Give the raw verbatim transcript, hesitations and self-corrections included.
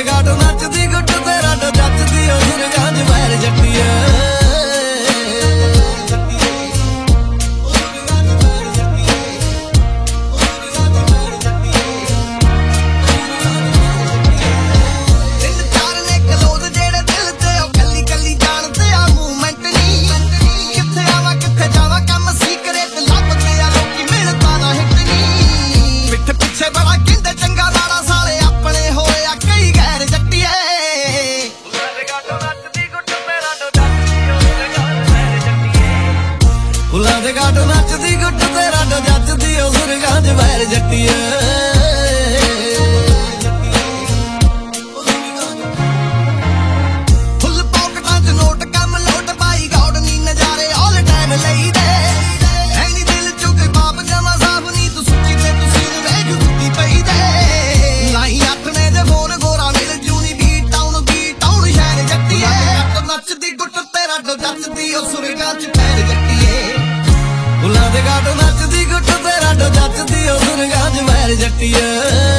ਗਾਟ ਨੱਚਦੀ ਗੁੱਟ ਤੇਰਾ ਡੋ ਜੱਚਦੀ ਓ ਸੁਰਗਾਂ ਚ ਵੈਰ ਜੱਟੀਏ ਫੁੱਲਾਂ ਦੇ ਗਾਟ ਨੱਚਦੀ ਗੁੱਟ ਤੇਰਾ ਡੋ ਜੱਚਦੀ ਓ ਸੁਰਗਾਂ ਚ ਵੈਰ ਜੱਟੀਏ ਫੁੱਲ ਪੌਕਟਾਂ ਚ ਨੋਟ ਕੰਮ ਲੋਟ ਪਾਈ ਗੌਡ ਨੀ ਨਜ਼ਾਰੇ ਆਲ ਟਾਈਮ ਲਈਦੇ ਐ ਨੀ ਦਿਲ ਚੋਂ ਕੋਈ ਪਾਪ ਜਮਾ ਸਾਫ ਨੀ ਤੂੰ ਸੁੱਚੀ ਤੇ ਤੁਸੀਂ ਨੂੰ ਵੇਖ ਸੁੱਤੀ ਪਈ ਦੇ ਲਾਈ ਆਥਣੇ ਦੇ ਫੋਨ ਗੋਰਾ ਮਿਲ ਜੂ ਨੀ ਬੀ ਟਾਊਨ ਬੀ ਟਾਊਨ ਸ਼ਹਿਰ ਜੱਟੀਏ ਨੱਚਦੀ ਗੁੱਟ ਤੇਰਾ ਡੋ ਜੱਚਦੀ ਓ ਸੁਰਗਾਂ ਚ ਵੈਰ ਜੱਟੀਏ ਫੁੱਲਾਂ ਦੇ ਗਾਟ ਨੱਚਦੀ ਗੁੱਟ ਤੇਰਾ ਡੋ ਜੱਚਦੀ ਓ ਸੁਰਗਾਂ ਚ ਵੈਰ ਜੱਟੀਏ